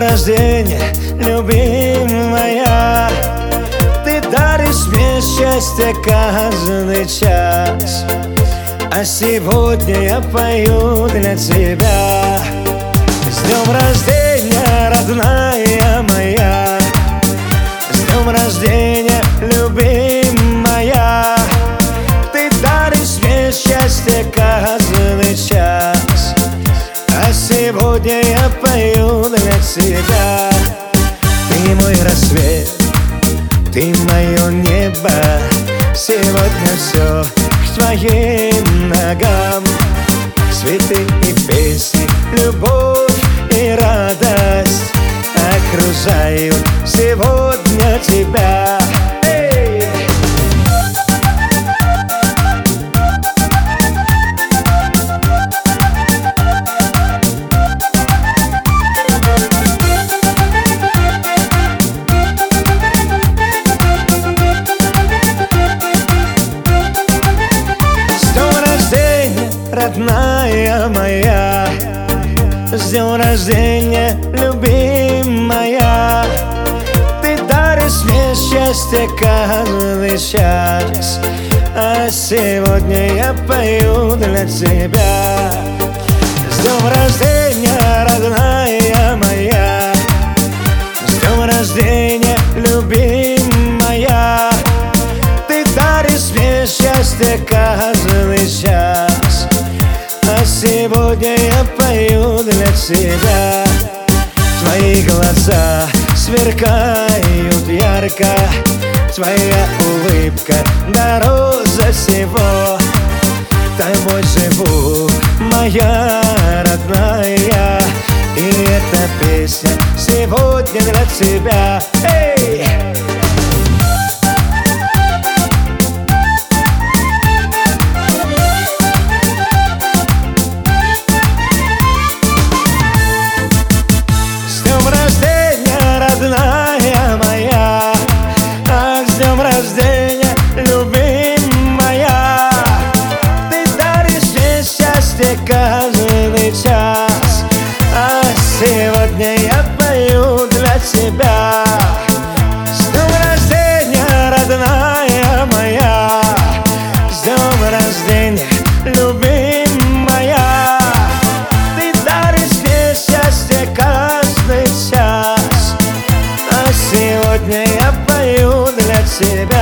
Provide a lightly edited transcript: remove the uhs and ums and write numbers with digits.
рождения, любимая, ты даришь мне счастье каждый час. А сегодня я пою для тебя. С днем рождения, родная моя, с днем рождения, любимая, ты даришь мне счастье каждый час. А сегодня я пою для тебя. Ты мой рассвет, ты мое небо, сегодня все к твоим ногам. Цветы и песни, любовь и радость окружают сегодня тебя. Родная моя, с днем рождения, любимая, ты даришь мне счастье каждый час. А сегодня я пою для тебя. С днем рождения, родная моя, с днем рождения, любимая, ты даришь мне счастье каждый час. А сегодня я пою для тебя. Твои глаза сверкают ярко, твоя улыбка дороже всего. Тобой живу, моя родная, и эта песня сегодня для тебя. Эй! Родная моя, ах, с днем рождения, любимая, ты даришь мне счастье каждый час. А сегодня я пою для тебя. С днем рождения, родная моя, с днем рождения, любимая, ты даришь мне счастье каждый час. Сегодня я пою для тебя.